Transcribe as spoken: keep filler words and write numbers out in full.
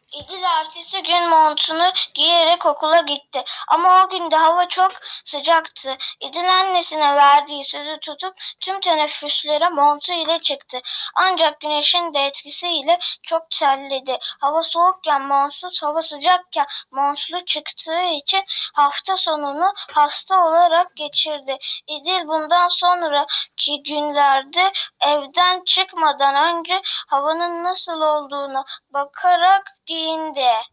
İdil ertesi gün montunu giyerek okula gitti. Ama o gün de hava çok sıcaktı. İdil annesine verdiği sözü tutup tüm teneffüslere montu ile çıktı. Ancak güneşin de etkisiyle çok terledi. Hava soğukken montsuz, hava sıcakken montlu çıktığı için hafta sonunu hasta olarak geçirdi. İdil bundan sonraki günlerde evden çıkmadan önce havanın nasıl olduğunu bakarak giyindi.